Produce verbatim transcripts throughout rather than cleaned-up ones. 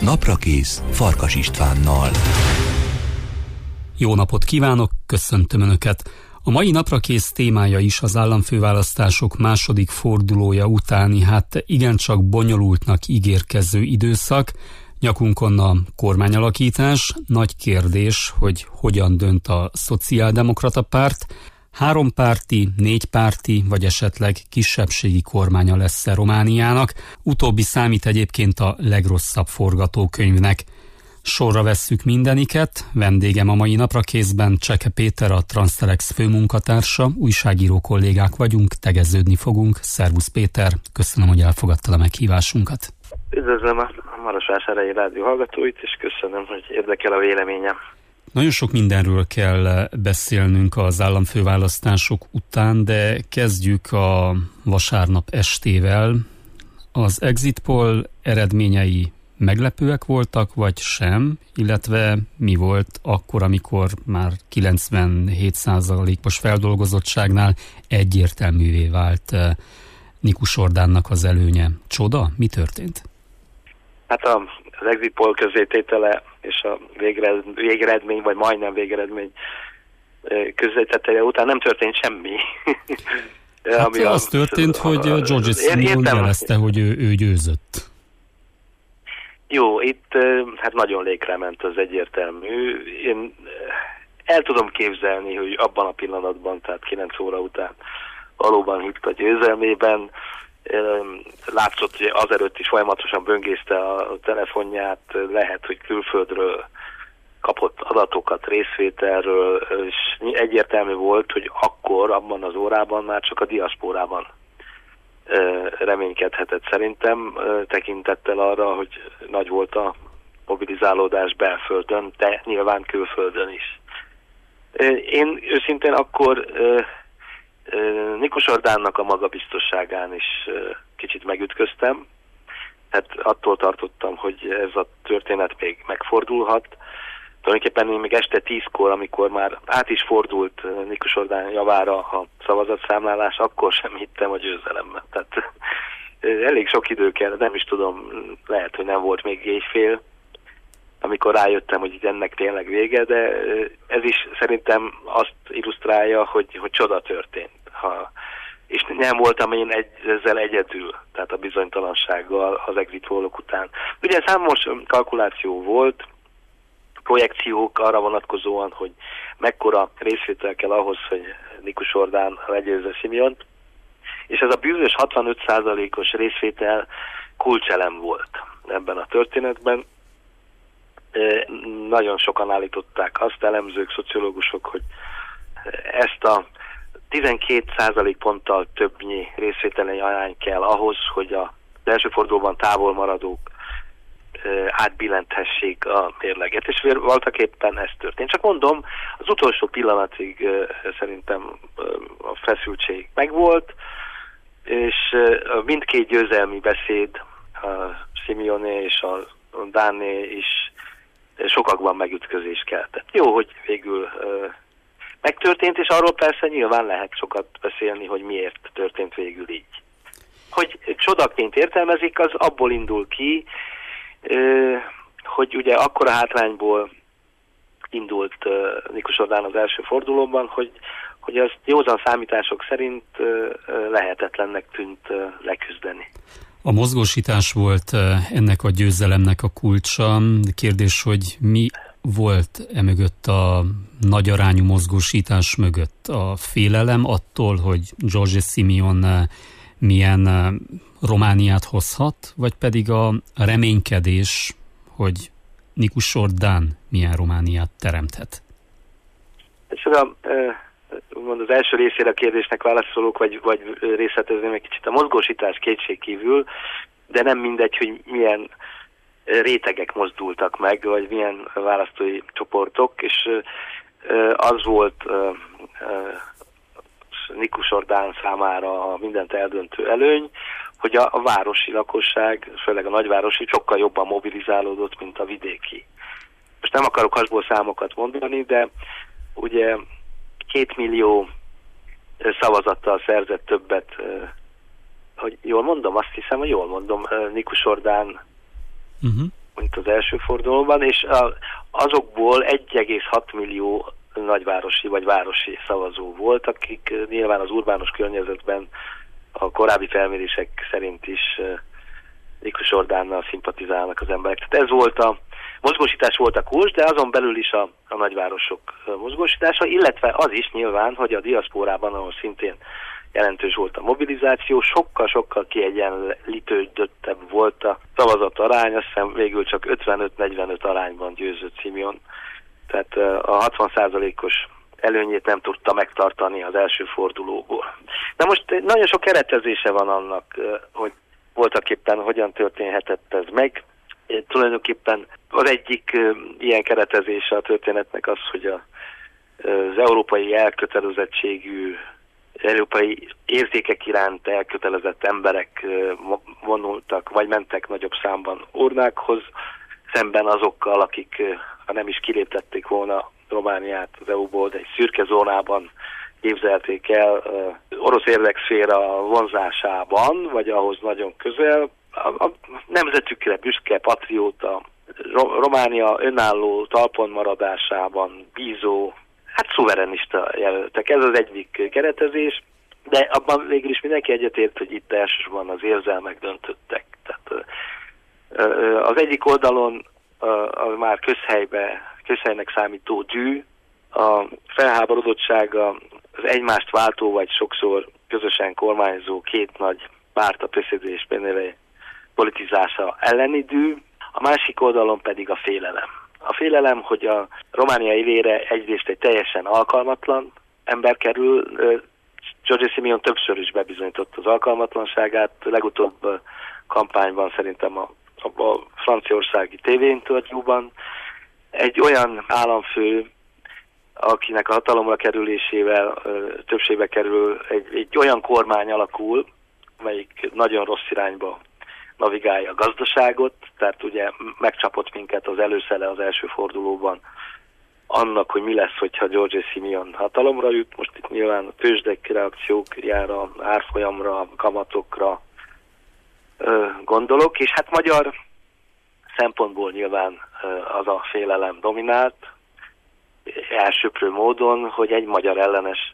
Naprakész Farkas Istvánnal. Jó napot kívánok, köszöntöm Önöket! A mai Naprakész témája is az államfőválasztások második fordulója utáni, hát igencsak bonyolultnak ígérkező időszak. Nyakunkon a kormányalakítás, nagy kérdés, hogy hogyan dönt a szociáldemokrata párt, hárompárti, négypárti vagy esetleg kisebbségi kormánya lesz-e Romániának, utóbbi számít egyébként a legrosszabb forgatókönyvnek. Sorra vesszük mindeniket, vendégem a mai Naprakészben Cseke Péter, a Transtelex főmunkatársa, újságíró kollégák vagyunk, tegeződni fogunk. Szervusz Péter, köszönöm, hogy elfogadtad a meghívásunkat. Üdvözlöm a Marosvásárhelyi rádió hallgatóit, és köszönöm, hogy érdekel a véleményem. Nagyon sok mindenről kell beszélnünk az államfőválasztások után, de kezdjük a vasárnap estével. Az exit poll eredményei meglepőek voltak, vagy sem, illetve mi volt akkor, amikor már kilencvenhét százalékos feldolgozottságnál egyértelművé vált Nikus Orbánnak az előnye. Csoda? Mi történt? Hát a, az exit poll közzététele és a végeredmény, vagy majdnem végeredmény közzététele után nem történt semmi. Hát ami az a, történt, a, hogy Giorgia Simeone jelezte, hogy ő, ő győzött. Jó, itt hát nagyon lékre ment, az egyértelmű. Én el tudom képzelni, hogy abban a pillanatban, tehát kilenc óra után valóban hitt a győzelmében. Látszott, hogy azelőtt is folyamatosan böngészte a telefonját, lehet, hogy külföldről kapott adatokat, részvételről, és egyértelmű volt, hogy akkor, abban az órában már csak a diaszpórában reménykedhetett szerintem, tekintettel arra, hogy nagy volt a mobilizálódás belföldön, de nyilván külföldön is. Én őszintén akkor Nikus Orbánnak a magabiztosságán is kicsit megütköztem, hát attól tartottam, hogy ez a történet még megfordulhat. Tulajdonképpen én még este tízkor, amikor már át is fordult Nikus Orbán javára a szavazatszámlálás, akkor sem hittem a győzelemben. Tehát elég sok idő kell, nem is tudom, lehet, hogy nem volt még éjfél, amikor rájöttem, hogy ennek tényleg vége, de ez is szerintem azt illusztrálja, hogy, hogy csoda történt. Ha, és nem voltam én egy, ezzel egyedül, tehát a bizonytalansággal az exit pollok után. Ugye számos kalkuláció volt, projekciók arra vonatkozóan, hogy mekkora részvétel kell ahhoz, hogy Nikus Orbán legyőzze Simeont, és ez a bűvös hatvanöt százalékos részvétel kulcselem volt ebben a történetben. E, nagyon sokan állították azt, elemzők, szociológusok, hogy ezt a tizenkét százalék ponttal többnyi részvételi arány kell ahhoz, hogy az első fordulóban távol maradók átbillenthessék a mérleget, és voltaképpen ez történt. Csak mondom, az utolsó pillanatig szerintem a feszültség megvolt, és mindkét győzelmi beszéd, a Simeone és a Dáné is sokakban megütközést keltett. Jó, hogy végül megtörtént, és arról persze nyilván lehet sokat beszélni, hogy miért történt végül így. Hogy csodaként értelmezik, az abból indul ki, hogy ugye akkora hátrányból indult Nikus Orbán az első fordulóban, hogy, hogy azt józan számítások szerint lehetetlennek tűnt leküzdeni. A mozgósítás volt ennek a győzelemnek a kulcsa. Kérdés, hogy mi volt emögött a nagy arányú mozgósítás mögött? A félelem attól, hogy Giorgia Simeone milyen Romániát hozhat, vagy pedig a reménykedés, hogy Nikus Orbán milyen Romániát teremthet? És az, a, az első részére a kérdésnek válaszolok, vagy, vagy részletezném egy kicsit a mozgósítás kétségkívül, de nem mindegy, hogy milyen rétegek mozdultak meg, vagy milyen választói csoportok, és az volt Nikus Orbán számára a mindent eldöntő előny, hogy a, a városi lakosság, főleg a nagyvárosi sokkal jobban mobilizálódott, mint a vidéki. Most nem akarok hasból számokat mondani, de ugye két millió szavazattal szerzett többet, hogy jól mondom, azt hiszem, hogy jól mondom, Nikus Orbán, uh-huh. mint az első fordulóban, és azokból egy egész hat millió nagyvárosi vagy városi szavazó volt, akik nyilván az urbánus környezetben a korábbi felmérések szerint is Miklós Ordánnal szimpatizálnak az emberek. Tehát ez volt a mozgósítás, volt a kulcs, de azon belül is a, a nagyvárosok mozgósítása, illetve az is nyilván, hogy a diaszpórában, ahol szintén jelentős volt a mobilizáció, sokkal-sokkal kiegyenlítődöttebb volt a szavazat arány, azt hiszem végül csak ötvenöt negyvenöt arányban győzött Simeon. Tehát a hatvan százalékos előnyét nem tudta megtartani az első fordulóból. Na most nagyon sok keretezése van annak, hogy voltaképpen hogyan történhetett ez meg. Tulajdonképpen az egyik ilyen keretezése a történetnek az, hogy a, az európai elkötelezettségű, európai értékek iránt elkötelezett emberek vonultak, vagy mentek nagyobb számban urnákhoz, szemben azokkal, akik, ha nem is kiléptették volna Romániát az é u-ból, de egy szürke zónában képzelték el orosz érdekszféra vonzásában, vagy ahhoz nagyon közel. A, a nemzetükre büszke, patrióta, Románia önálló talpon maradásában bízó, hát szuverenista jelöltek. Ez az egyik keretezés, de abban végül is mindenki egyetért, hogy itt elsősorban az érzelmek döntöttek. Tehát az egyik oldalon a már közhelybe, közhelynek számító dű, a felháborodottsága, az egymást váltó vagy sokszor közösen kormányzó két nagy párt, a pé es zé dé és pé en er politizása elleni dű, a másik oldalon pedig a félelem. A félelem, hogy a Románia élére egyrészt egy teljesen alkalmatlan ember kerül, Giorgio Simeon többször is bebizonyította az alkalmatlanságát, legutóbb kampányban szerintem a, a, a franciaországi tévéinterjúban. Egy olyan államfő, akinek a hatalomra kerülésével többségbe kerül, egy, egy olyan kormány alakul, amelyik nagyon rossz irányba navigálja a gazdaságot, tehát ugye megcsapott minket az előszele az első fordulóban annak, hogy mi lesz, hogyha Giorgio Simeon hatalomra jut. Most itt nyilván a tőzsdei reakciókjára, árfolyamra, kamatokra ö, gondolok, és hát magyar szempontból nyilván ö, az a félelem dominált, elsőprő módon, hogy egy magyar ellenes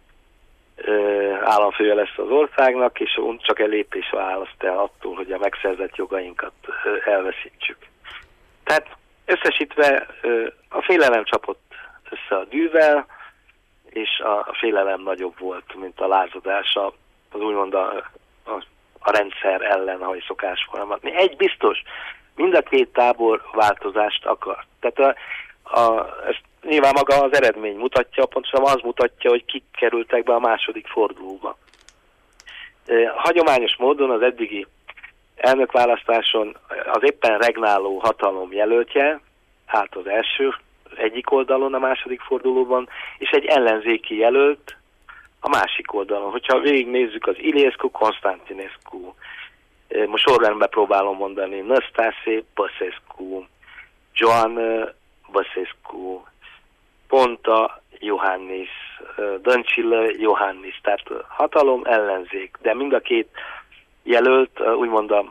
ö, államfője lesz az országnak, és csak egy lépés választ el attól, hogy a megszerzett jogainkat ö, elveszítsük. Tehát összesítve ö, a félelem csapott össze a dűvel, és a, a félelem nagyobb volt, mint a lázadása, az úgymond a, a, a rendszer ellen, ahogy szokás fogalmazni. Egy biztos, mind a két tábor változást akar. Tehát a, a, ezt nyilván maga az eredmény mutatja, pontosan az mutatja, hogy kik kerültek be a második fordulóba. Hagyományos módon az eddigi elnökválasztáson az éppen regnáló hatalom jelöltje állt az első egyik oldalon a második fordulóban, és egy ellenzéki jelölt a másik oldalon. Hogyha végignézzük az Iliescu, Constantinescu, most sorrendben próbálom mondani, Năstase, Băsescu, Joan Băsescu, Ponta, Iohannis, Dăncilă, Iohannis, tehát hatalom, ellenzék, de mind a két jelölt, úgymond a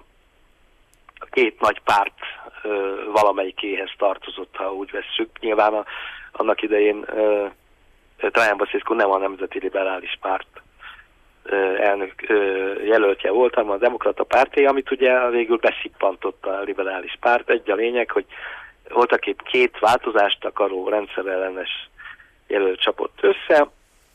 két nagy párt valamelyikéhez tartozott, ha úgy vesszük. Nyilván a, annak idején Traian Băsescu nem a Nemzeti Liberális Párt elnök jelöltje volt, hanem a Demokrata Párté, amit ugye végül beszippantott a Liberális Párt. Egy a lényeg, hogy voltaképp két változást akaró rendszerellenes jelölt csapott össze,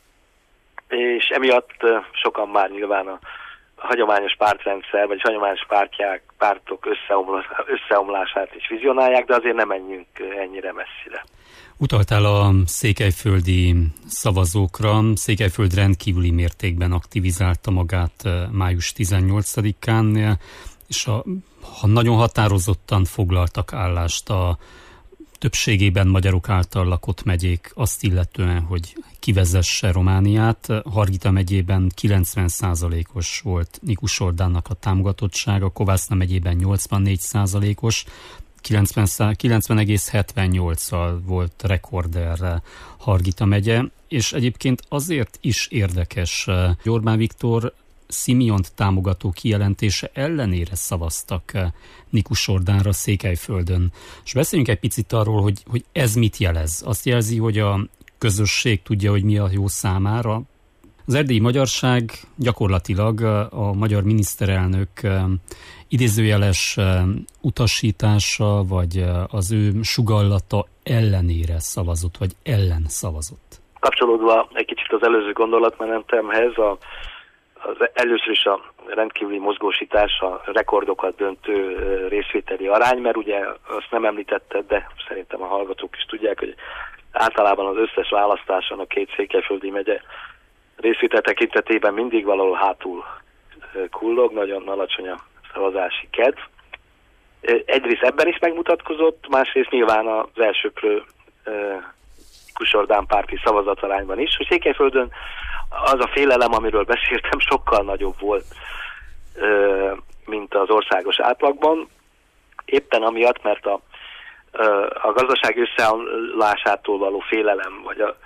és emiatt sokan már nyilván a a hagyományos pártrendszer, vagy hagyományos pártják, pártok összeomlását is vizionálják, de azért nem menjünk ennyire messzire. Utaltál a székelyföldi szavazókra. Székelyföld rendkívüli mértékben aktivizálta magát május tizennyolcadikán, és a, ha nagyon határozottan foglaltak állást a többségében magyarok által lakott megyék azt illetően, hogy kivezesse Romániát. Hargita megyében kilencven százalékos volt Miklós Orbánnak a támogatottsága, Kovászna megyében nyolcvannégy százalékos, kilencven egész hetvennyolccal volt rekorder Hargita megye, és egyébként azért is érdekes, hogy Orbán Viktor Simeont támogató kijelentése ellenére szavaztak Nikus Ordánra Székelyföldön. És beszéljünk egy picit arról, hogy, hogy ez mit jelez. Azt jelzi, hogy a közösség tudja, hogy mi a jó számára. Az erdélyi magyarság gyakorlatilag a magyar miniszterelnök idézőjeles utasítása, vagy az ő sugallata ellenére szavazott, vagy ellen szavazott. Kapcsolódva egy kicsit az előző gondolatmenetemhez, a, az először is a rendkívüli mozgósítás, a rekordokat döntő részvételi arány, mert ugye azt nem említetted, de szerintem a hallgatók is tudják, hogy általában az összes választáson a két székelyföldi megye részvétel tekintetében mindig valahol hátul kullog, nagyon alacsony a szavazási kedv. Egyrészt ebben is megmutatkozott, másrészt nyilván az elsőprő Nikus Ordán párti szavazatarányban is, hogy Székelyföldön az a félelem, amiről beszéltem, sokkal nagyobb volt, mint az országos átlagban. Éppen amiatt, mert a, a gazdaság összeomlásától való félelem, vagy a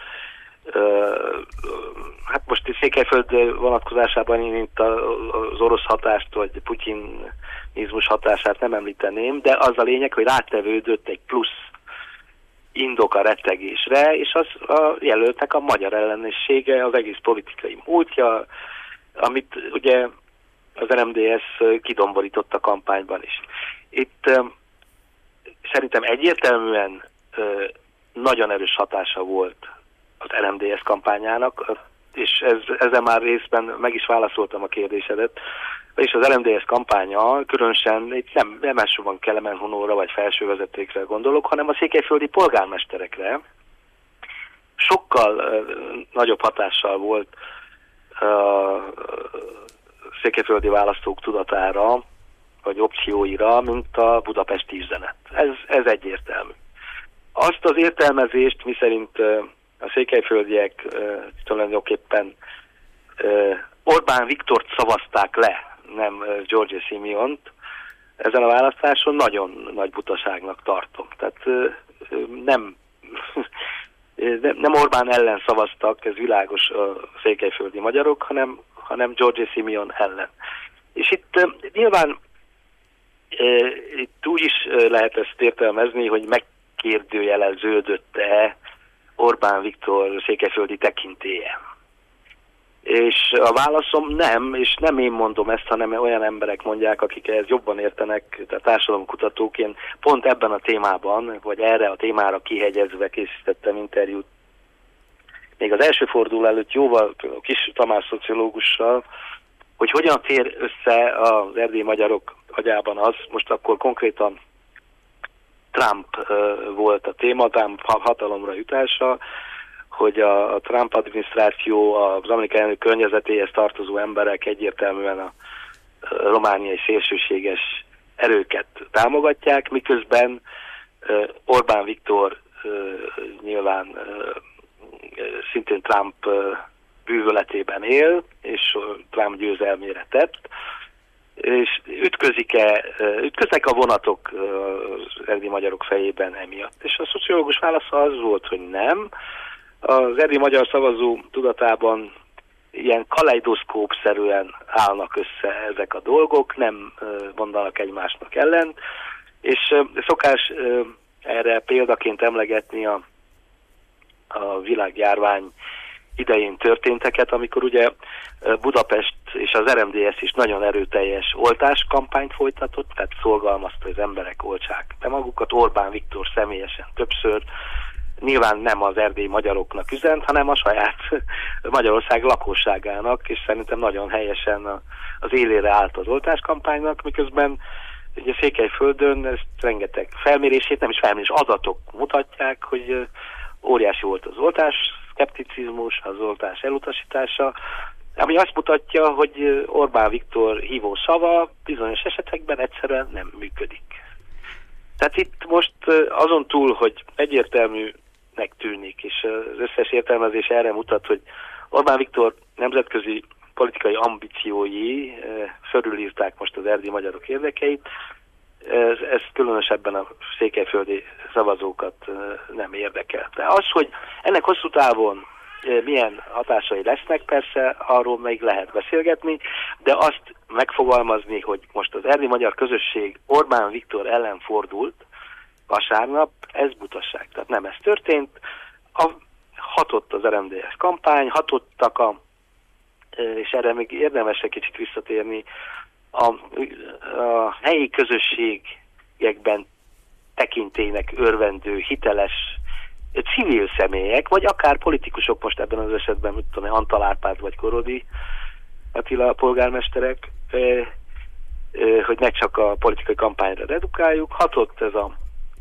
hát most Székelyföld vonatkozásában én itt az orosz hatást, vagy putyinizmus hatását nem említeném, de az a lényeg, hogy rátevődött egy plusz indok a rettegésre, és az a jelöltnek a magyar ellenessége, az egész politikai múltja, amit ugye az er em dé es kidomborított a kampányban is. Itt szerintem egyértelműen nagyon erős hatása volt az er em dé es kampányának, és ez, ezzel már részben meg is válaszoltam a kérdésedet, és az er em dé es kampánya különösen itt nem, nem elsősorban Kelemen Hunóra vagy felsővezetékre gondolok, hanem a székelyföldi polgármesterekre. Sokkal uh, nagyobb hatással volt a uh, székelyföldi választók tudatára, vagy opcióira, mint a budapesti üzenet. Ez, ez egyértelmű. Azt az értelmezést, miszerint uh, a székelyföldiek uh, tulajdonképpen uh, Orbán Viktort szavazták le, nem uh, György Simeont, ezen a választáson nagyon nagy butaságnak tartom. Tehát uh, nem, nem Orbán ellen szavaztak, ez világos a székelyföldi magyarok, hanem, hanem György Simeon ellen. És itt uh, nyilván uh, itt úgy is uh, lehet ezt értelmezni, hogy megkérdőjeleződött-e Orbán Viktor székelyföldi tekintélye. És a válaszom nem, és nem én mondom ezt, hanem olyan emberek mondják, akik ehhez jobban értenek, tehát társadalomkutatók. Én pont ebben a témában, vagy erre a témára kihegyezve készítettem interjút. Még az első forduló előtt jóval Kis Tamás szociológussal, hogy hogyan fér össze az erdélyi magyarok agyában az, most akkor konkrétan Trump uh, volt a téma, Trump hatalomra jutása, hogy a, a Trump adminisztráció, az amerikai elnök környezetéhez tartozó emberek egyértelműen a, a romániai szélsőséges erőket támogatják, miközben uh, Orbán Viktor uh, nyilván uh, szintén Trump uh, bűvöletében él, és uh, Trump győzelmére tett, és ütközik-e, ütköznek a vonatok az erdélyi magyarok fejében emiatt. És a szociológus válasza az volt, hogy nem. Az erdélyi magyar szavazó tudatában ilyen kaleidoszkópszerűen állnak össze ezek a dolgok, nem mondanak egymásnak ellen, és szokás erre példaként emlegetni a, a világjárvány idején történteket, amikor ugye Budapest és az er em dé es is nagyon erőteljes oltáskampányt folytatott, tehát szorgalmazta, hogy az emberek oltsák be magukat. Orbán Viktor személyesen többször, nyilván nem az erdélyi magyaroknak üzent, hanem a saját Magyarország lakosságának, és szerintem nagyon helyesen az élére állt az oltáskampánynak, miközben ugye Székelyföldön ezt rengeteg felmérését, nem is felmérés, adatok mutatják, hogy óriási volt az oltás szkepticizmus, az oltás elutasítása, ami azt mutatja, hogy Orbán Viktor hívó szava bizonyos esetekben egyszerűen nem működik. Tehát itt most azon túl, hogy egyértelműnek tűnik, és az összes értelmezés erre mutat, hogy Orbán Viktor nemzetközi politikai ambíciói fölülírták most az erdélyi magyarok érdekeit, ez, ez különösebben a székelyföldi szavazókat nem érdekel. De az, hogy ennek hosszú távon milyen hatásai lesznek, persze arról még lehet beszélgetni, de azt megfogalmazni, hogy most az erdélyi magyar közösség Orbán Viktor ellen fordult vasárnap, ez butaság. Tehát nem ez történt. A, hatott az er em dé es kampány, hatottak a, és erre még érdemes egy kicsit visszatérni, a, a helyi közösségekben tekintélynek örvendő, hiteles civil személyek, vagy akár politikusok, most ebben az esetben, mit tudom, Antal Árpád vagy Korodi Attila polgármesterek, hogy ne csak a politikai kampányra redukáljuk, hatott ez a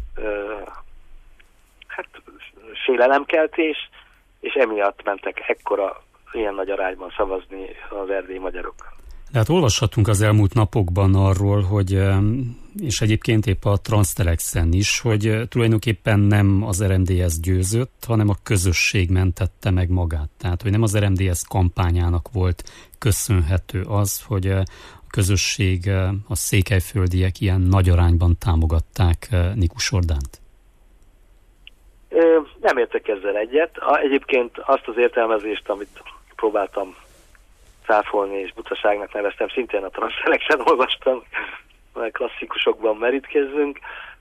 hát félelemkeltés, és emiatt mentek ekkora, ilyen nagy arányban szavazni az erdélyi magyarok. De hát olvashatunk az elmúlt napokban arról, hogy, és egyébként épp a Transztelexen is, hogy tulajdonképpen nem az er em dé es győzött, hanem a közösség mentette meg magát. Tehát, hogy nem az er em dé es kampányának volt köszönhető az, hogy a közösség, a székelyföldiek ilyen nagy arányban támogatták Nikus Ordánt. Nem értek ezzel egyet. Egyébként azt az értelmezést, amit próbáltam cáfolni és butaságnak neveztem, szintén a Transztelexen olvastam, mert klasszikusokban merítkezzünk.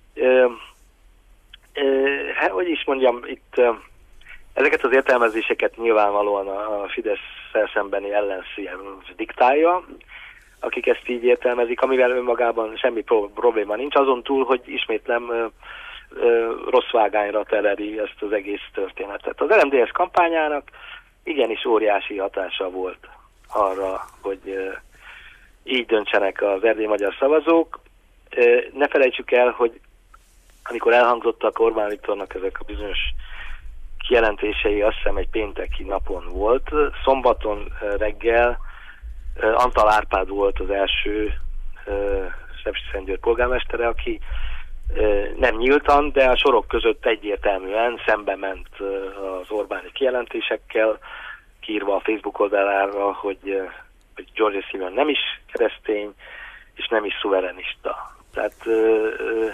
Hát, hogy is mondjam, itt ezeket az értelmezéseket nyilvánvalóan a Fidesz-szel szembeni ellenszín diktálja, akik ezt így értelmezik, amivel önmagában semmi probléma nincs, azon túl, hogy ismétlem rossz vágányra tereli ezt az egész történetet. Az er em dé es kampányának igenis óriási hatása volt arra, hogy így döntsenek az erdélyi magyar szavazók. Ne felejtsük el, hogy amikor elhangzottak Orbán Viktornak ezek a bizonyos kijelentései, azt hiszem egy pénteki napon volt, szombaton reggel Antal Árpád volt az első Sepsiszentgyörgy polgármestere, aki nem nyíltan, de a sorok között egyértelműen szembe ment az Orbáni kijelentésekkel, kiírva a Facebook oldalára, hogy, hogy György Szilárd nem is keresztény, és nem is szuverenista. Tehát ö, ö,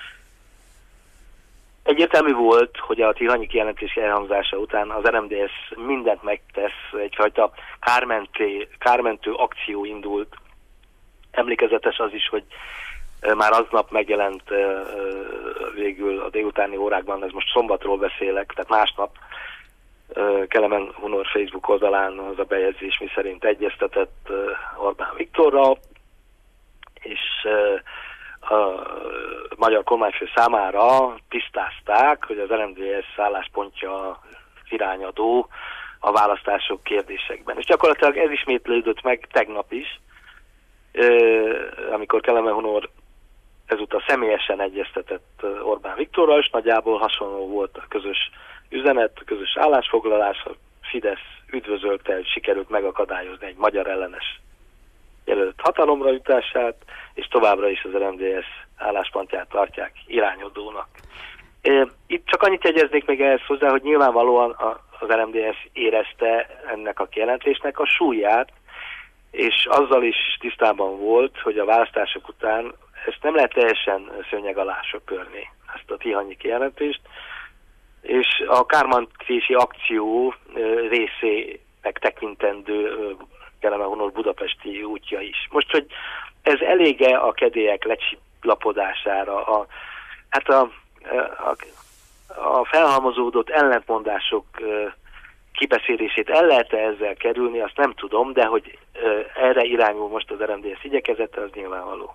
egyértelmű volt, hogy a tihanyi kijelentés elhangzása után az er em dé es mindent megtesz, egyfajta kármenté, kármentő akció indult. Emlékezetes az is, hogy már aznap megjelent végül a délutáni órákban, ez most szombatról beszélek, tehát másnap Kelemen Hunor Facebook oldalán az a bejegyzés, mi szerint egyeztetett Orbán Viktorral, és a magyar kormányfő számára tisztázták, hogy az er em dé es álláspontja irányadó a választások kérdésekben. És gyakorlatilag ez ismétlődött meg tegnap is, amikor Kelemen Hunor ezúttal személyesen egyeztetett Orbán Viktorral, és nagyjából hasonló volt a közös üzenet, a közös állásfoglalás. A Fidesz üdvözölte, hogy sikerült megakadályozni egy magyar ellenes jelölt hatalomra jutását, és továbbra is az er em dé es álláspontját tartják irányadónak. Itt csak annyit jegyeznék még ehhez hozzá, hogy nyilvánvalóan az er em dé es érezte ennek a kijelentésnek a súlyát, és azzal is tisztában volt, hogy a választások után ezt nem lehet teljesen szőnyeg alá söpörni, ezt a tihanyi kijelentést, és a kármentési akció részének tekintendő Kelemen Hunor budapesti útja is. Most, hogy ez elége a kedélyek lecsillapodására, a, hát a, a, a felhalmozódott ellentmondások kibeszélését el lehet-e ezzel kerülni, azt nem tudom, de hogy erre irányul most az er em dé es igyekezete, az nyilvánvaló.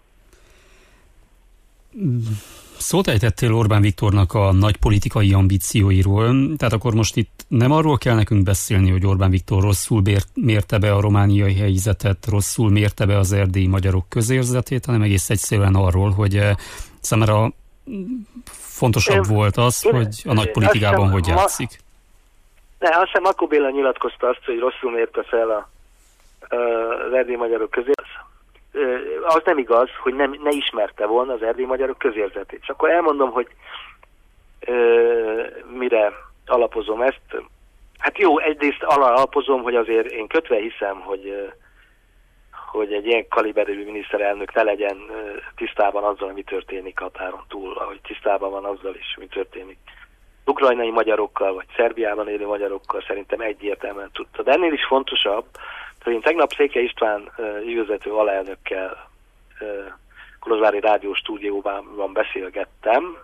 Szót ejtettél Orbán Viktornak a nagy politikai ambícióiról, tehát akkor most itt nem arról kell nekünk beszélni, hogy Orbán Viktor rosszul mérte be a romániai helyzetet, rosszul mérte be az erdélyi magyarok közérzetét, hanem egész egyszerűen arról, hogy számára fontosabb én, volt az, én, hogy a nagy politikában hiszem, hogy játszik. Ma, ne, azt hiszem, Makó Béla nyilatkozta azt, hogy rosszul mérte fel a, az erdélyi magyarok közérzetét. Az nem igaz, hogy nem, ne ismerte volna az erdélyi magyarok közérzetét. És akkor elmondom, hogy e, mire alapozom ezt. Hát jó, egyrészt alapozom, hogy azért én kötve hiszem, hogy, hogy egy ilyen kaliberű miniszterelnök ne legyen tisztában azzal, mi történik határon túl, ahogy tisztában van azzal is, mi történik ukrajnai magyarokkal, vagy Szerbiában élő magyarokkal szerintem egyértelműen tudta. De ennél is fontosabb, hogy én tegnap Székely István ügyvezető alelnökkel Kolozsvári Rádió stúdióban beszélgettem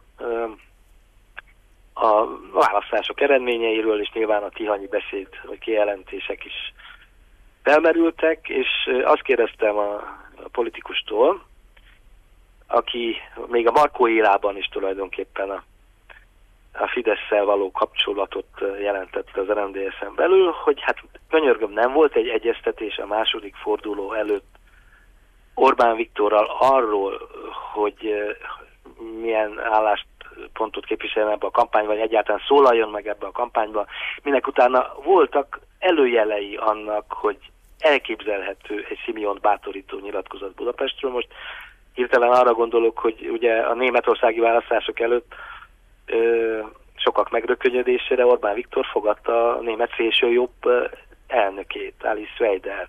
a választások eredményeiről, és nyilván a tihanyi beszéd vagy kijelentések is felmerültek, és azt kérdeztem a, a politikustól, aki még a Markó érában is tulajdonképpen a, a Fidesszel való kapcsolatot jelentette az er em dé es-en belül, hogy hát könyörgöm, nem volt egy egyeztetés a második forduló előtt Orbán Viktorral arról, hogy milyen álláspontot képvisel ebbe a kampányba, vagy egyáltalán szólaljon meg ebbe a kampányba, minek utána voltak előjelei annak, hogy elképzelhető egy Simeont bátorító nyilatkozat Budapestről. Most hirtelen arra gondolok, hogy ugye a németországi választások előtt ö, sokak megrökönyödésére Orbán Viktor fogadta a német szélsőjobb elnökét, Alice Weidert.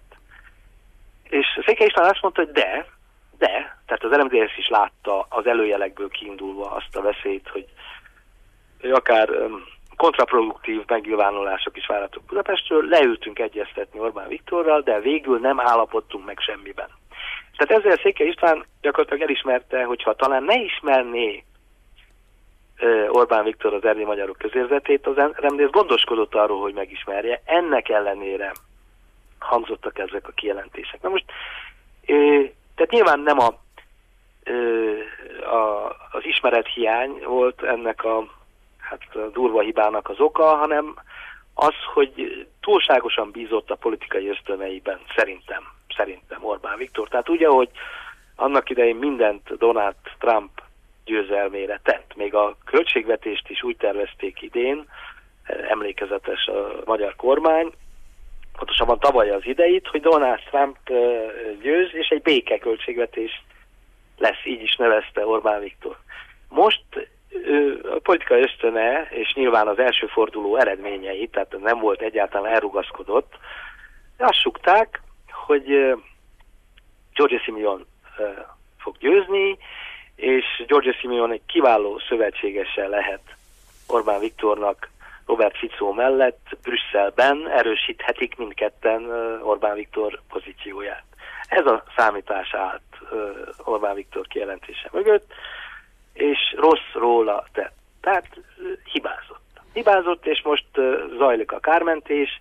És Székely István azt mondta, hogy de, de, tehát az er em dé es is látta az előjelekből kiindulva azt a veszélyt, hogy akár um, kontraproduktív megnyilvánulások is várhatók Budapestről, leültünk egyeztetni Orbán Viktorral, de végül nem állapodtunk meg semmiben. Tehát ezzel Székely István gyakorlatilag elismerte, hogyha talán ne ismerné uh, Orbán Viktor az erdélyi magyarok közérzetét, az er em dé es gondoskodott arról, hogy megismerje. Ennek ellenére hangzottak ezek a kijelentések. Na most, ö, tehát nyilván nem a, ö, a, az ismerethiány volt ennek a, hát a durva hibának az oka, hanem az, hogy túlságosan bízott a politikai ösztöneiben, szerintem, szerintem Orbán Viktor. Tehát ugye, hogy annak idején mindent Donald Trump győzelmére tett, még a költségvetést is úgy tervezték idén, emlékezetes a magyar kormány, pontosabban tavaly az ideit, hogy Donald Trump győz, és egy béke költségvetés lesz, így is nevezte Orbán Viktor. Most a politikai ösztöne, és nyilván az első forduló eredményei, tehát nem volt egyáltalán elrugaszkodott, azt sukták, hogy Giorgia Simeon fog győzni, és Giorgia Simeon egy kiváló szövetségese lehet Orbán Viktornak Robert Fico mellett Brüsszelben, erősíthetik mindketten Orbán Viktor pozícióját. Ez a számítás állt Orbán Viktor kijelentése mögött, és rossz róla tett. Tehát hibázott. Hibázott, és most zajlik a kármentés.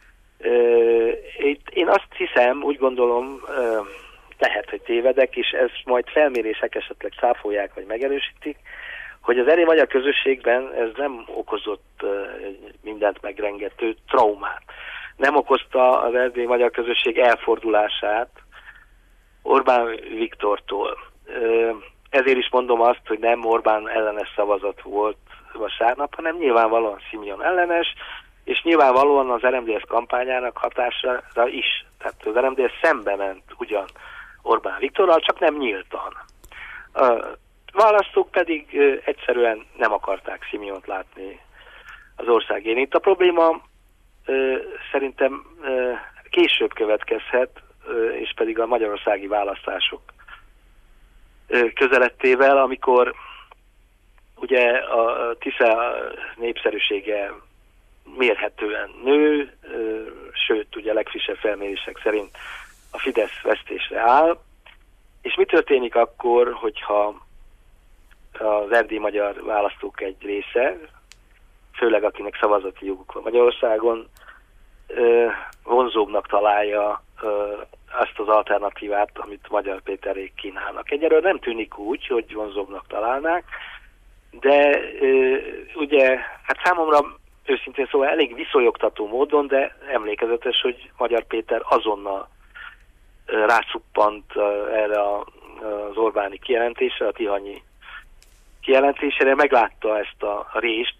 Én azt hiszem, úgy gondolom, lehet, hogy tévedek, és ezt majd felmérések esetleg cáfolják, vagy megerősítik, hogy az erdélyi magyar közösségben ez nem okozott mindent megrengető traumát. Nem okozta az erdélyi magyar közösség elfordulását Orbán Viktortól. Ezért is mondom azt, hogy nem Orbán ellenes szavazat volt vasárnap, hanem nyilvánvalóan Simeon ellenes, és nyilvánvalóan az er em dé es kampányának hatására is. Tehát az er em dé es szembe ment ugyan Orbán Viktorral, csak nem nyíltan. Választók pedig ö, egyszerűen nem akarták Simeont látni az ország élén. Itt a probléma ö, szerintem ö, később következhet, ö, és pedig a magyarországi választások ö, közelettével, amikor ugye a Tisza népszerűsége mérhetően nő, ö, sőt, ugye a legfrissebb felmérések szerint a Fidesz vesztésre áll. És mi történik akkor, hogyha az erdélyi magyar választók egy része, főleg akinek szavazati joguk van Magyarországon, vonzóbbnak találja azt az alternatívát, amit Magyar Péterék kínálnak. Egyelőre nem tűnik úgy, hogy vonzóbbnak találnák, de ugye, hát számomra őszintén szóval elég viszonyogtató módon, de emlékezetes, hogy Magyar Péter azonnal rácuppant erre az Orbáni kijelentésre, a tihanyi kijelentésére, meglátta ezt a rést,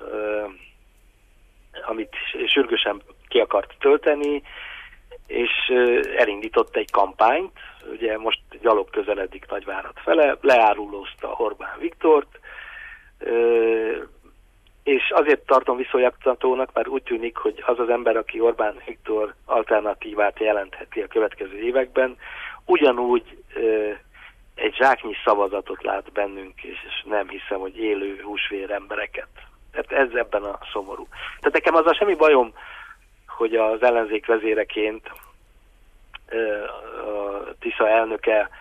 amit sürgősen ki akart tölteni, és elindított egy kampányt, ugye most gyalog közeledik Nagyvárad fele, leárulózta Orbán Viktort, és azért tartom viszonyogtatónak, mert úgy tűnik, hogy az az ember, aki Orbán Viktor alternatívát jelentheti a következő években, ugyanúgy egy zsáknyi szavazatot lát bennünk, és nem hiszem, hogy élő húsvér embereket. Tehát Tehát ez ebben a szomorú. Tehát nekem azzal semmi bajom, hogy az ellenzék vezéreként a Tisza elnöke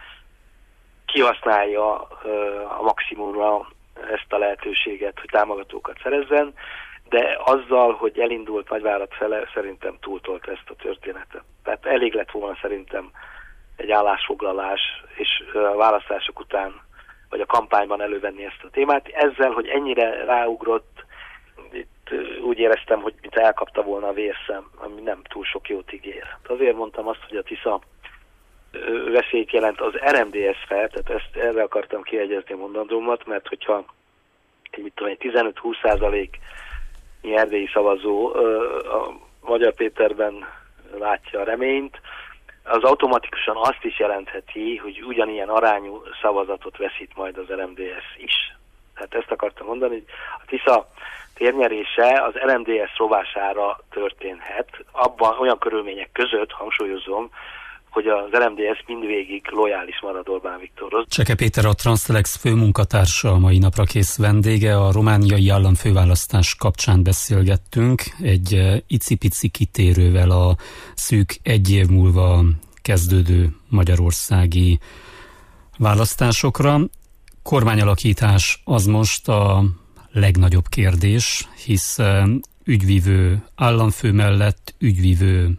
kihasználja a maximumra ezt a lehetőséget, hogy támogatókat szerezzen, de azzal, hogy elindult Nagyvárad fele, szerintem túltolt ezt a történetet. Tehát elég lett volna szerintem egy állásfoglalás, és a választások után, vagy a kampányban elővenni ezt a témát. Ezzel, hogy ennyire ráugrott, itt úgy éreztem, hogy mint elkapta volna a vérszem, ami nem túl sok jót ígér. Azért mondtam azt, hogy a Tisza veszélyt jelent az er em dé es fel, tehát ezt erre akartam kiegyezni mondandómat, mert hogyha egy, mit tudom, egy tizenöt-húsz százalék erdélyi szavazó a Magyar Péterben látja a reményt, az automatikusan azt is jelentheti, hogy ugyanilyen arányú szavazatot veszít majd az er em dé es is. Tehát ezt akartam mondani, hogy a Tisza térnyerése az er em dé es rovására történhet, abban olyan körülmények között, hangsúlyozom, hogy az er em dé es mindvégig lojális marad Orbán Viktorhoz. Cseke Péter, a Transztelex főmunkatársa, a mai napra kész vendége. A romániai államfőválasztás kapcsán beszélgettünk egy icipici kitérővel a szűk egy év múlva kezdődő magyarországi választásokra. Kormányalakítás az most a legnagyobb kérdés, hisz ügyvívő államfő mellett ügyvívő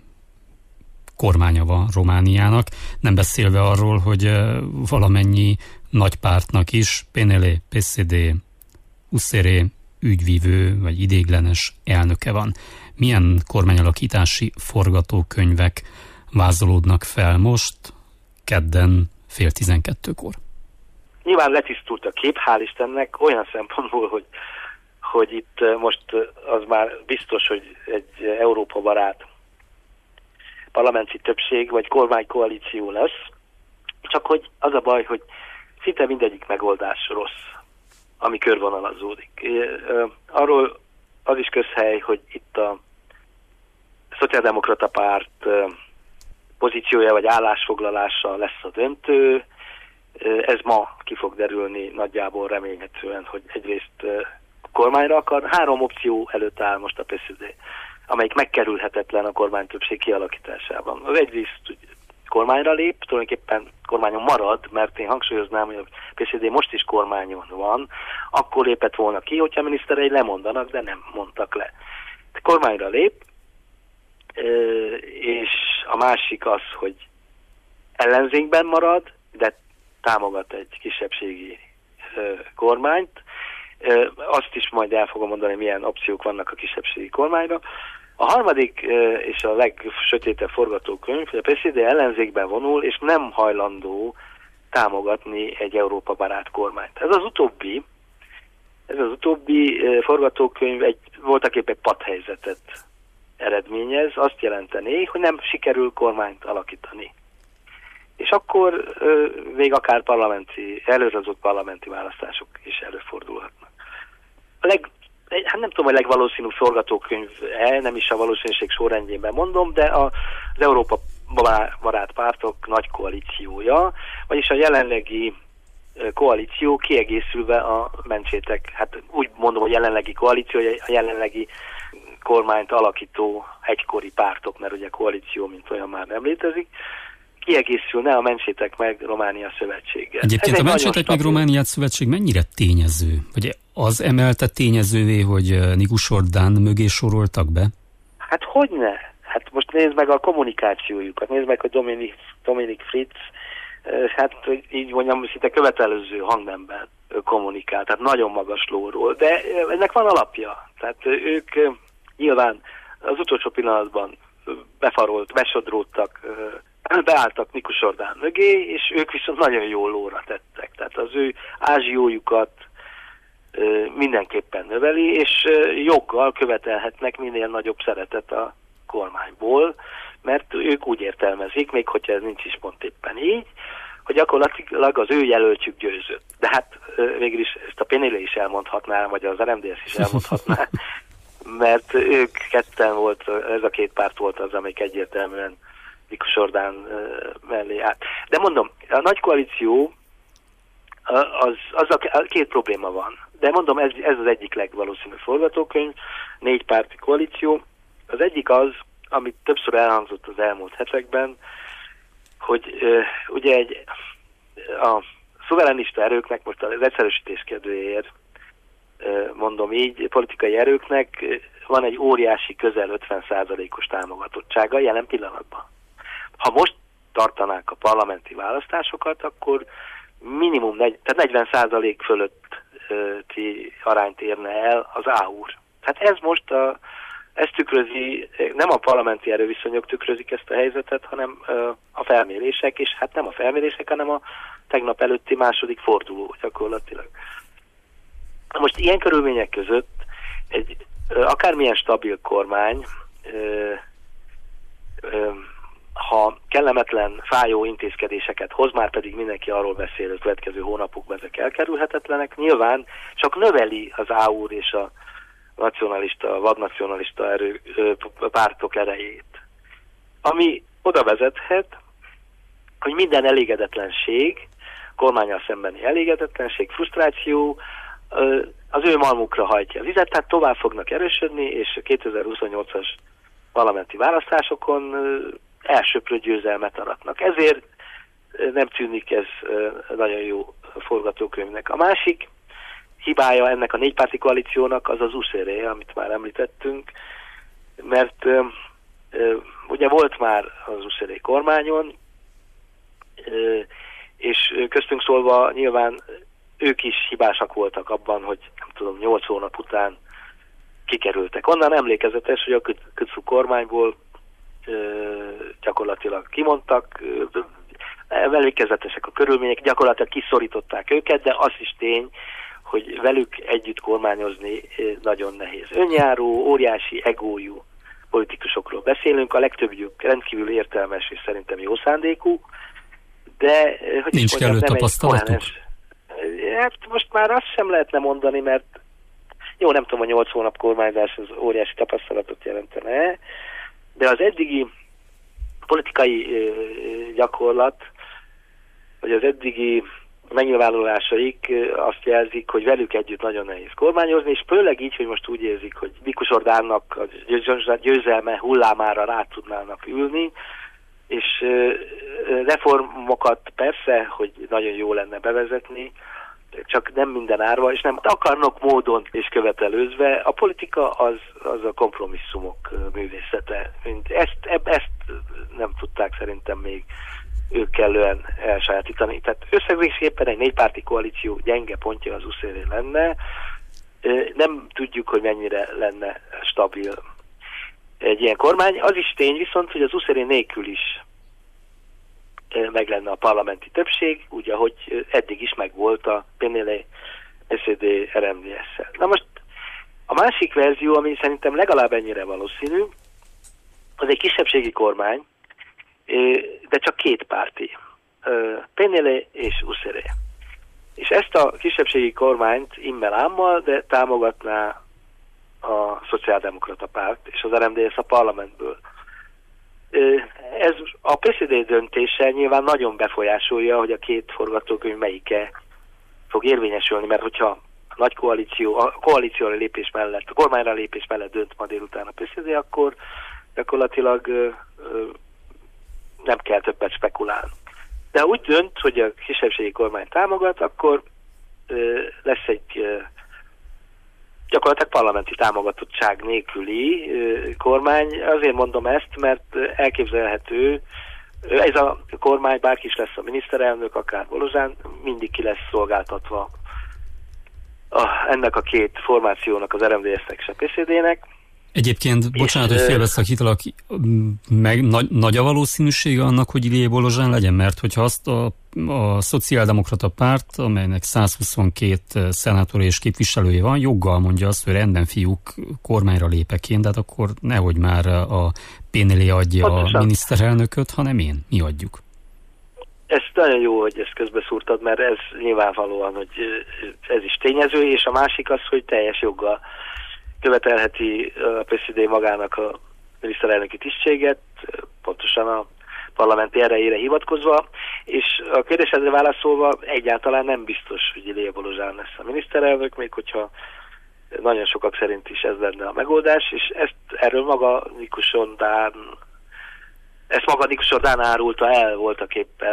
kormánya van Romániának, nem beszélve arról, hogy valamennyi nagy pártnak is, pé en el, pé es zé dé, u es zé er ügyvívő vagy idéglenes elnöke van. Milyen kormányalakítási forgatókönyvek vázolódnak fel most, kedden fél tizenkettőkor? Nyilván letisztult a kép, hál' Istennek, olyan szempontból, hogy, hogy itt most az már biztos, hogy egy Európa barát parlamenti többség vagy kormánykoalíció lesz, csak hogy az a baj, hogy szinte mindegyik megoldás rossz, ami körvonalazódik. Arról az is közhely, hogy itt a Szociáldemokrata Párt pozíciója vagy állásfoglalása lesz a döntő. Ez ma ki fog derülni nagyjából remélhetően, hogy egyrészt kormányra akar. Három opció előtt áll most a pé es zé dé, amelyik megkerülhetetlen a kormánytöbbség kialakításában. Az egyrészt kormányra lép, tulajdonképpen kormányon marad, mert én hangsúlyoznám, hogy a pé es zé dé most is kormányon van, akkor lépett volna ki, hogyha a miniszterei lemondanak, de nem mondtak le. De kormányra lép, és a másik az, hogy ellenzékben marad, de támogat egy kisebbségi kormányt. Azt is majd el fogom mondani, milyen opciók vannak a kisebbségi kormányra. A harmadik és a legsötétebb forgatókönyv, hogy a pé es zé dé ellenzékben vonul, és nem hajlandó támogatni egy Európa barát kormányt. Ez az utóbbi, ez az utóbbi forgatókönyv egy voltaképp egy padhelyzetet eredményez, azt jelenteni, hogy nem sikerül kormányt alakítani. És akkor még akár parlamenti, előrehozott parlamenti választások is előfordulhatnak. A leg, hát nem tudom, hogy legvalószínűbb forgatókönyv el, nem is a valószínűség sorrendjében mondom, de az Európa barát pártok nagy koalíciója, vagyis a jelenlegi koalíció kiegészülve a mentsétek, hát úgy mondom, hogy jelenlegi koalíció, a jelenlegi kormányt alakító egykori pártok, mert ugye koalíció mint olyan már nem létezik, kiegészülne a Mentsétek meg Románia Szövetséggel. Egyébként a Mentsétek meg Románia Szövetség mennyire tényező? Vagy az emelte tényezővé, hogy Nikus Orbán mögé soroltak be? Hát hogyne? Hát most nézd meg a kommunikációjukat, nézd meg, hogy Dominik, Dominik Fritz, hát így mondjam, szinte követelőző hangnemben kommunikál, tehát nagyon magas lóról, de ennek van alapja. Tehát ők nyilván az utolsó pillanatban befarolt, besodródtak, beálltak Nikus Orbán mögé, és ők viszont nagyon jó lóra tettek. Tehát az ő ázsiójukat mindenképpen növeli, és joggal követelhetnek minél nagyobb szeretet a kormányból, mert ők úgy értelmezik, még hogyha ez nincs is pont éppen így, hogy gyakorlatilag az ő jelöltjük győzött. De hát végül is ezt a pé en el is elmondhatná, vagy az er em dé es is elmondhatná, mert ők ketten volt, ez a két párt volt az, amelyik egyértelműen Nikus Orbán mellé állt. De mondom, a nagy koalíció az, az a két probléma van. De mondom, ez, ez az egyik legvalószínűbb forgatókönyv, négy párti koalíció. Az egyik az, amit többször elhangzott az elmúlt hetekben, hogy uh, ugye egy, a szuverenista erőknek, most az egyszerűsítés kedvéért uh, mondom így, politikai erőknek van egy óriási, közel ötven százalékos támogatottsága jelen pillanatban. Ha most tartanák a parlamenti választásokat, akkor minimum negy, tehát negyven százalék fölötti arányt érne el az á u er. Tehát ez most a, ez tükrözi, nem a parlamenti erőviszonyok tükrözik ezt a helyzetet, hanem a felmérések, és hát nem a felmérések, hanem a tegnap előtti második forduló gyakorlatilag. Most ilyen körülmények között egy akármilyen stabil kormány, ha kellemetlen, fájó intézkedéseket hoz, már pedig mindenki arról beszél, hogy a következő hónapokban ezek elkerülhetetlenek, nyilván csak növeli az á u er és a nacionalista, vadnacionalista erő, pártok erejét. Ami oda vezethet, hogy minden elégedetlenség, kormánnyal szembeni elégedetlenség, frusztráció az ő malmukra hajtja a vizet, tehát tovább fognak erősödni, és a kétezer-huszonnyolcas parlamenti választásokon elsöprő győzelmet aratnak. Ezért nem tűnik ez nagyon jó forgatókönyvnek. A másik hibája ennek a négypárti koalíciónak az az u es zé er é, amit már említettünk, mert uh, uh, ugye volt már az u es zé er é kormányon, uh, és köztünk szólva nyilván ők is hibásak voltak abban, hogy nem tudom, nyolc hónap után kikerültek. Onnan emlékezetes, hogy a Kücú kormányból gyakorlatilag kimondtak, emlékezetesek a körülmények, gyakorlatilag kiszorították őket, de az is tény, hogy velük együtt kormányozni nagyon nehéz. Önjáró, óriási egójú politikusokról beszélünk, a legtöbbjük rendkívül értelmes és szerintem jó szándékú, de hogy nincs is mondjam, kellő tapasztalatuk? Hát most már azt sem lehetne mondani, mert jó, nem tudom, a nyolc hónap kormányzás az óriási tapasztalatot jelentene, de az eddigi politikai gyakorlat, vagy az eddigi megnyilvánulásaik azt jelzik, hogy velük együtt nagyon nehéz kormányozni, és főleg így, hogy most úgy érzik, hogy Mikus Orbánnak a győzelme hullámára rá tudnának ülni, és reformokat persze, hogy nagyon jó lenne bevezetni, csak nem minden árva, és nem akarnak módon és követelőzve. A politika az, az a kompromisszumok művészete. Ezt, ezt nem tudták szerintem még ők kellően elsajátítani. Tehát összegzésképpen egy négypárti koalíció gyenge pontja az u es zé er é lenne. Nem tudjuk, hogy mennyire lenne stabil egy ilyen kormány. Az is tény viszont, hogy az u es zé er é nélkül is meg lenne a parlamenti többség, úgy, ahogy eddig is megvolt a pé en el é es zé dé er em dé es-szel. Na most a másik verzió, ami szerintem legalább ennyire valószínű, az egy kisebbségi kormány, de csak két párti. pé en el é és u es zé er é. És ezt a kisebbségi kormányt immel ámmal, de támogatná a Szociáldemokrata Párt és az er em dé es a parlamentből. Ez a pé es zé dé döntése nyilván nagyon befolyásolja, hogy a két forgatókönyv melyike fog érvényesülni, mert hogyha a nagy koalíció, a koalícióra lépés mellett, a kormányra lépés mellett dönt ma délután a pé es zé dé, akkor gyakorlatilag ö, ö, nem kell többet spekulálni. De úgy dönt, hogy a kisebbségi kormány támogat, akkor ö, lesz egy ö, gyakorlatilag parlamenti támogatottság nélküli ö, kormány. Azért mondom ezt, mert elképzelhető, ez a kormány, bárki is lesz a miniszterelnök, akár Bolozsán, mindig ki lesz szolgáltatva a, ennek a két formációnak, az er em dé es-nek és a pé es zé dének. Egyébként, bocsánat, hogy félbeszakítalak, meg nagy, nagy a valószínűsége annak, hogy Ilyé Bolozsán legyen, mert hogyha azt a, a Szociáldemokrata Párt, amelynek százhuszonkettő szenátor és képviselője van, joggal mondja azt, hogy rendben fiúk, kormányra lépek én, de hát akkor nehogy már a pé en el é adja Pontosan. a miniszterelnököt, hanem én, mi adjuk. Ez nagyon jó, hogy ezt közbeszúrtad, mert ez nyilvánvalóan, hogy ez is tényező, és a másik az, hogy teljes joggal követelheti a pé es zé dé magának a miniszterelnöki tisztséget, pontosan a parlamenti erejére hivatkozva, és a kérdésedre válaszolva egyáltalán nem biztos, hogy Ilia Bolozsán lesz a miniszterelnök, még hogyha nagyon sokak szerint is ez lenne a megoldás, és ezt erről maga Nikus Ordán, ezt maga Nikus Ordán árulta el voltak éppen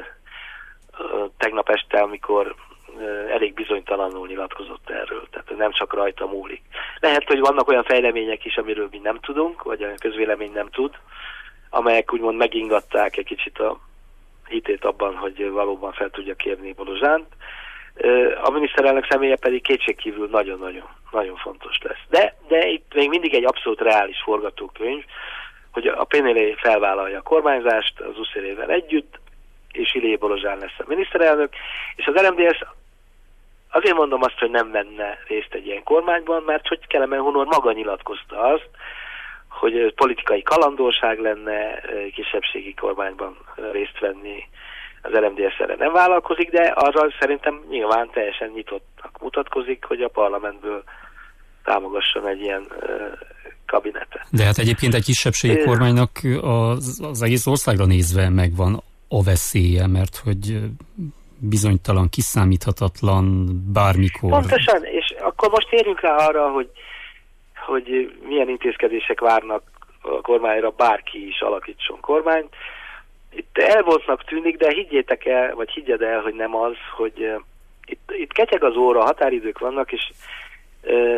tegnap este, amikor elég bizonytalanul nyilatkozott erről, tehát nem csak rajta múlik. Lehet, hogy vannak olyan fejlemények is, amiről mi nem tudunk, vagy a közvélemény nem tud, amelyek úgymond megingatták egy kicsit a hitét abban, hogy valóban fel tudja kérni Bolozsánt. A miniszterelnök személye pedig kétségkívül nagyon-nagyon nagyon fontos lesz. De, de itt még mindig egy abszolút reális forgatókönyv, hogy a pé en el felvállalja a kormányzást az u es zé er-vel együtt, és Ilia Bolozsán lesz a miniszterelnök, és az er em dé es azért mondom azt, hogy nem venne részt egy ilyen kormányban, mert hogy Kelemen Hunor maga nyilatkozta azt, hogy politikai kalandorság lenne kisebbségi kormányban részt venni, az er em dé es erre nem vállalkozik, de arra szerintem nyilván teljesen nyitottnak mutatkozik, hogy a parlamentből támogasson egy ilyen kabinetet. De hát egyébként egy kisebbségi é... kormánynak az, az egész országra nézve megvan a veszélye, mert hogy bizonytalan, kiszámíthatatlan, bármikor. Pontosan, és akkor most térjünk rá arra, hogy, hogy milyen intézkedések várnak a kormányra, bárki is alakítson kormányt. Itt elvoltnak tűnik, de higgyétek el, vagy higgyed el, hogy nem az, hogy uh, itt, itt ketyeg az óra, határidők vannak, és uh,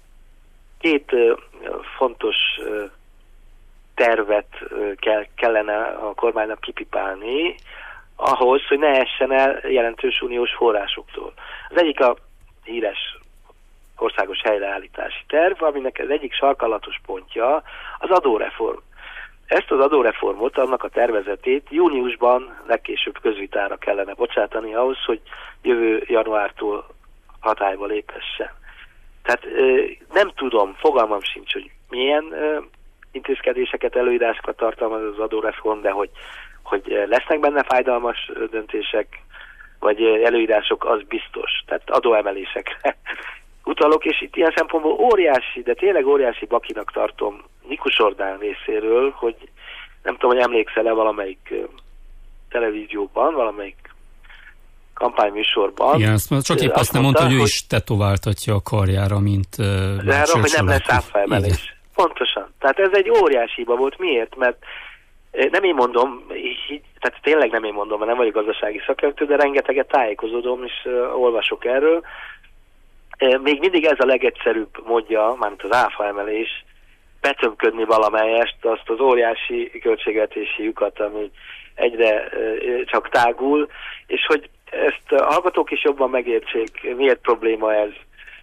két uh, fontos uh, tervet uh, kell, kellene a kormánynak kipipálni, ahhoz, hogy ne essen el jelentős uniós forrásoktól. Az egyik a híres országos helyreállítási terv, aminek az egyik sarkalatos pontja az adóreform. Ezt az adóreformot, annak a tervezetét júniusban legkésőbb közvitára kellene bocsátani ahhoz, hogy jövő januártól hatályba léphessen. Tehát nem tudom, fogalmam sincs, hogy milyen intézkedéseket, előírásokat tartalmaz az adóreform, de hogy, hogy lesznek benne fájdalmas döntések, vagy előírások, az biztos. Tehát adóemelésekre utalok, és itt ilyen szempontból óriási, de tényleg óriási bakinak tartom Nikus Ordán részéről, hogy nem tudom, hogy emlékszel-e valamelyik uh, televízióban, valamelyik kampányműsorban. Igen, azt csak épp azt, azt nem mondta, hogy ő is tetováltatja a karjára, mint uh, de arra, hogy nem lesz áfaemelés. Pontosan. Tehát ez egy óriási hiba volt. Miért? Mert nem én mondom, így, tehát tényleg nem én mondom, mert nem vagyok gazdasági szakértő, de rengeteget tájékozódom, és uh, olvasok erről. Még mindig ez a legegyszerűbb módja, mármint az áfaemelés, betömködni valamelyest azt az óriási költségvetési lyukat, ami egyre csak tágul, és hogy ezt a hallgatók is jobban megértsék, miért probléma ez.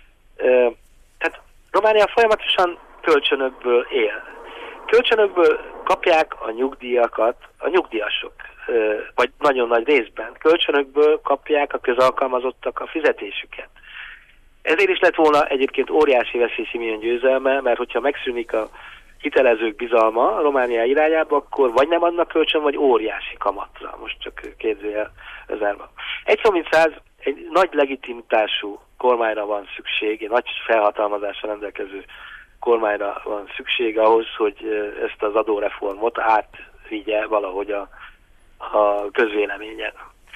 Tehát Románia folyamatosan kölcsönökből él. Kölcsönökből kapják a nyugdíjakat a nyugdíjasok, vagy nagyon nagy részben. Kölcsönökből kapják a közalkalmazottak a fizetésüket. Ezért is lett volna egyébként óriási veszély Simeon győzelme, mert hogyha megszűnik a hitelezők bizalma a Románia irányába, akkor vagy nem adnak kölcsön, vagy óriási kamatra. Most csak kérdőjel özárva. Egy szó mint száz, egy nagy legitimitású kormányra van szükség, egy nagy felhatalmazással rendelkező kormányra van szükség ahhoz, hogy ezt az adóreformot átvigye valahogy a, a közvéleményen.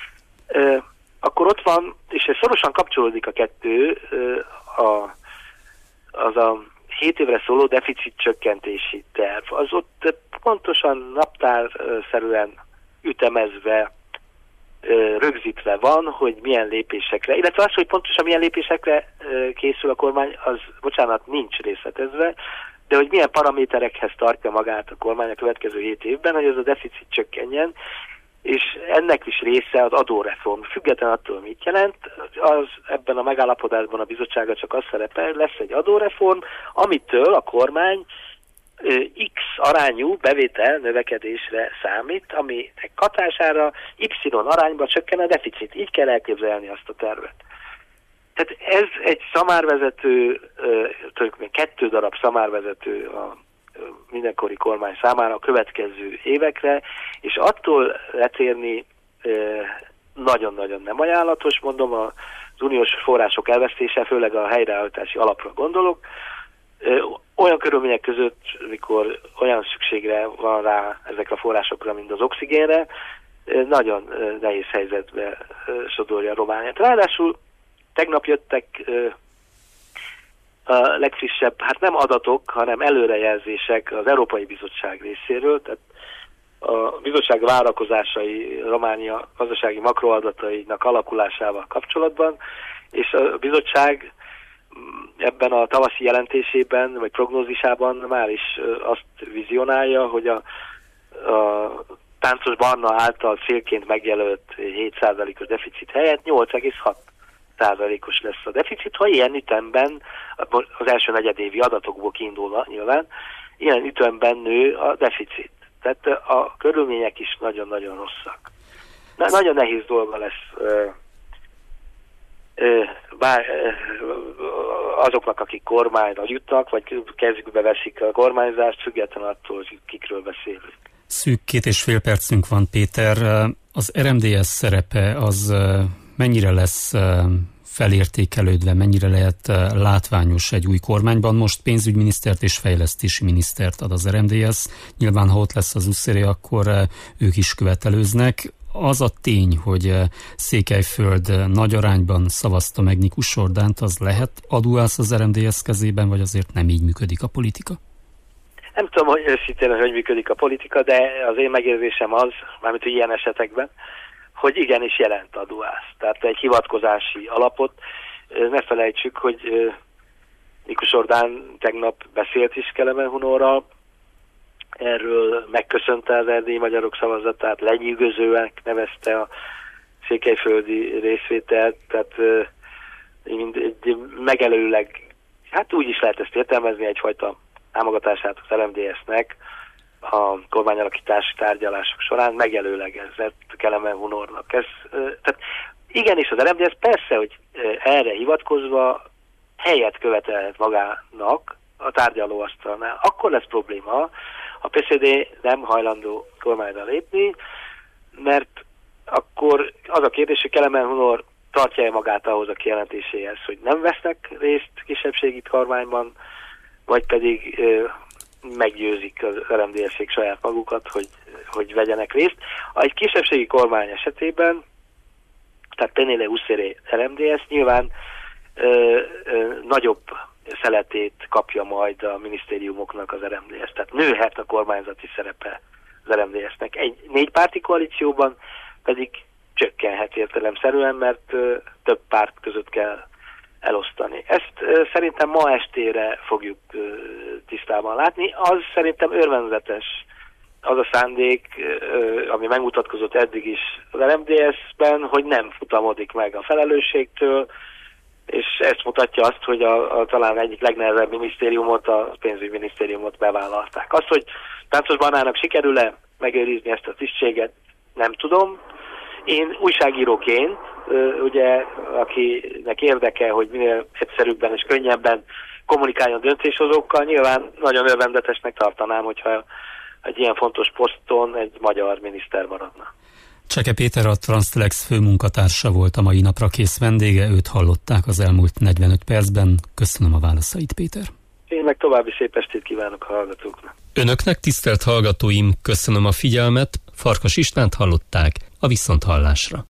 Akkor ott van, és ez szorosan kapcsolódik a kettő, a, az a hét évre szóló deficit csökkentési terv. Az ott pontosan naptárszerűen ütemezve, rögzítve van, hogy milyen lépésekre, illetve az, hogy pontosan milyen lépésekre készül a kormány, az, bocsánat, nincs részletezve, de hogy milyen paraméterekhez tartja magát a kormány a következő hét évben, hogy ez a deficit csökkenjen, és ennek is része az adóreform. Független attól, mit jelent, az ebben a megállapodásban a bizottsága csak azt szerepel, lesz egy adóreform, amitől a kormány X arányú bevétel növekedésre számít, aminek hatására Y arányba csökken a deficit. Így kell elképzelni azt a tervet. Tehát ez egy szamárvezető, tulajdonképpen kettő darab szamárvezető a mindenkori kormány számára a következő évekre, és attól letérni nagyon-nagyon nem ajánlatos, mondom, az uniós források elvesztése, főleg a helyreállítási alapra gondolok, Olyan körülmények között, mikor olyan szükségre van rá ezekre a forrásokra, mint az oxigénre, nagyon nehéz helyzetbe sodorja Romániát. Ráadásul tegnap jöttek a legfrissebb, hát nem adatok, hanem előrejelzések az Európai Bizottság részéről, tehát a bizottság várakozásai Románia gazdasági makroadatainak alakulásával kapcsolatban, és a bizottság ebben a tavaszi jelentésében, vagy prognózisában már is azt vizionálja, hogy a, a Táncos Barna által célként megjelölt hét százalékos deficit helyett nyolc egész hat százalékos lesz a deficit, ha ilyen ütemben, az első negyedévi adatokból kiindulva nyilván, ilyen ütemben nő a deficit. Tehát a körülmények is nagyon-nagyon rosszak. Na, nagyon nehéz dolga lesz bár azoknak, akik kormányra jutnak, vagy kezükbe veszik a kormányzást, függetlenül attól, hogy kikről beszélünk. Szűk két és fél percünk van, Péter. Az er em dé es szerepe az mennyire lesz felértékelődve, mennyire lehet látványos egy új kormányban? Most pénzügyminisztert és fejlesztési minisztert ad az er em dé es. Nyilván, ha ott lesz az uszéré, akkor ők is követelőznek. Az a tény, hogy Székelyföld nagy arányban szavazta meg Nikus Sordánt, az lehet aduász az er em dé es kezében, vagy azért nem így működik a politika? Nem tudom, hogy őszintén, hogy működik a politika, de az én megérzésem az, mármint ilyen esetekben, hogy igenis jelent aduász. Tehát egy hivatkozási alapot. Ne felejtsük, hogy Nikus Sordán tegnap beszélt is Kelemen Hunorral, erről megköszönte az erdélyi magyarok szavazatát, lenyűgözőnek nevezte a székelyföldi részvételt, tehát egy megelőleg, hát úgy is lehet ezt értelmezni, egyfajta támogatását az er em dé es-nek a kormányalakítási tárgyalások során megelőlegezett Kelemen Hunornak. Ez, tehát igenis az er em dé es persze, hogy erre hivatkozva helyet követelhet magának a tárgyalóasztalnál. Akkor lesz probléma, a pé cé dé nem hajlandó kormányra lépni, mert akkor az a kérdés, hogy Kelemen Hunor tartja-e magát ahhoz a kijelentéséhez, hogy nem vesznek részt kisebbségi kormányban, vagy pedig ö, meggyőzik az er em dé es-ék saját magukat, hogy, hogy vegyenek részt. Egy kisebbségi kormány esetében, tehát Penele Uszéré er em dé es nyilván ö, ö, nagyobb szeletét kapja majd a minisztériumoknak az er em dé es. Tehát nőhet a kormányzati szerepe az er em dé es-nek. Egy négypárti koalícióban pedig csökkenhet értelemszerűen, mert ö, több párt között kell elosztani. Ezt ö, szerintem ma estére fogjuk ö, tisztában látni. Az szerintem örvendetes az a szándék, ö, ami megmutatkozott eddig is az er em dé es-ben, hogy nem futamodik meg a felelősségtől, és ezt mutatja azt, hogy a, a talán egyik legnehezebb minisztériumot, a pénzügyminisztériumot bevállalták. Azt, hogy Táncos Barnának sikerül-e megőrizni ezt a tisztséget, nem tudom. Én újságíróként, ugye, akinek érdeke, hogy minél egyszerűbben és könnyebben kommunikáljon döntéshozókkal, nyilván nagyon örvendetesnek tartanám, hogyha egy ilyen fontos poszton egy magyar miniszter maradna. Cseke Péter, a Transtelex főmunkatársa volt a mai napra kész vendége, őt hallották az elmúlt negyvenöt percben. Köszönöm a válaszait, Péter. Én meg további szép estét kívánok a hallgatóknak. Önöknek, tisztelt hallgatóim, köszönöm a figyelmet, Farkas Istvánt hallották, a viszonthallásra.